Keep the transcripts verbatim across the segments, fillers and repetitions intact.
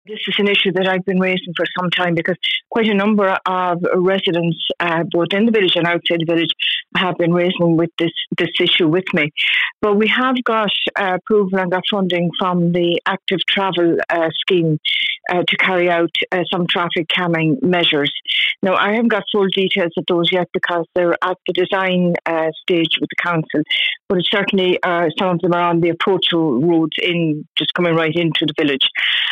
This is an issue that I've been raising for some time because quite a number of residents, uh, both in the village and outside the village, have been raising with this, this issue with me. But we have got uh, approval and got funding from the Active Travel uh, scheme uh, to carry out uh, some traffic calming measures. Now, I haven't got full details of those yet because they're at the design uh, stage with the council, but it's certainly uh, some of them are on the approach roads in, just coming right into the village.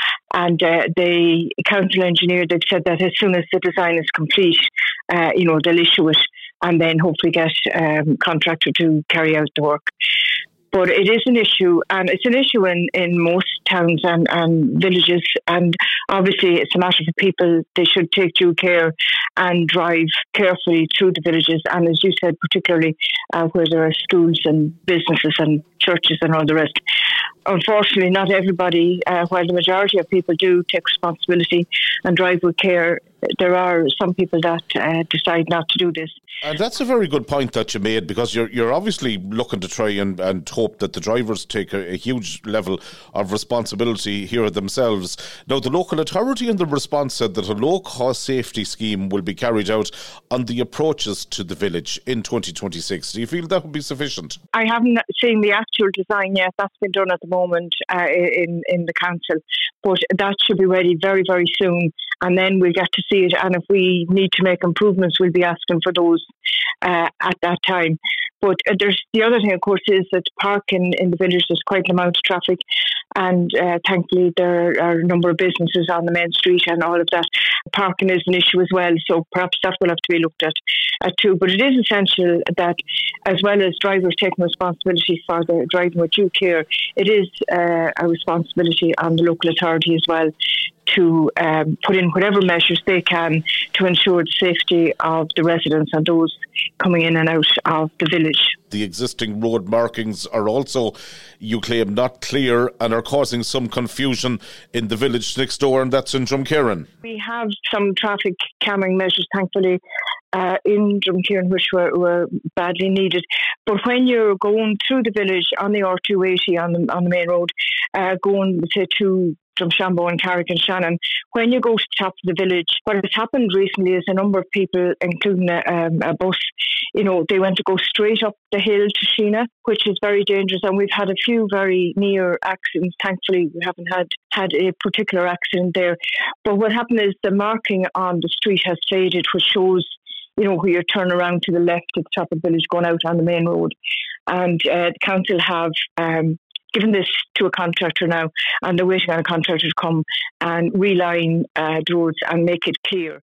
And uh, the council engineer, they've said that as soon as the design is complete, uh, you know, they'll issue it and then hopefully get um, contractor to carry out the work. But it is an issue, and it's an issue in, in most towns and, and villages. And obviously, it's a matter for people. They should take due care and drive carefully through the villages. And as you said, particularly uh, where there are schools and businesses and churches and all the rest. Unfortunately, not everybody, uh, while the majority of people do take responsibility and drive with care, there are some people that uh, decide not to do this. And that's a very good point that you made, because you're you're obviously looking to try and, and hope that the drivers take a, a huge level of responsibility here themselves. Now, the local authority in the response said that a low-cost safety scheme will be carried out on the approaches to the village in twenty twenty-six. Do you feel that would be sufficient? I haven't seen the actual design yet. That's been done at the moment uh, in, in the council. But that should be ready very, very soon. And then we'll get to see it. And if we need to make improvements, we'll be asking for those uh, at that time. But uh, there's the other thing, of course, is that parking in the village, there's quite an amount of traffic. And uh, thankfully, there are a number of businesses on the main street and all of that. Parking is an issue as well. So perhaps that will have to be looked at, at too. But it is essential that, as well as drivers taking responsibility for the driving with due care, it is uh, a responsibility on the local authority as well to um, put in whatever measures they can to ensure the safety of the residents and those coming in and out of the village. The existing road markings are also, you claim, not clear and are causing some confusion in the village next door, and that's in Drumcairn. We have some traffic calming measures, thankfully, uh, in Drumcairn, which were, were badly needed. But when you're going through the village on the R two eighty on the, on the main road, uh, going, say, to Drumshanbo and Carrick and Shannon, when you go to the top of the village, what has happened recently is a number of people, including a, um, a bus, you know, they went to go straight up the hill to Sheena, which is very dangerous. And we've had a few very near accidents. Thankfully, we haven't had, had a particular accident there. But what happened is the marking on the street has faded, which shows, you know, where you turn around to the left at the top of the village going out on the main road. And uh, the council have um, given this to a contractor now, and they're waiting on a contractor to come and reline uh, the roads and make it clear.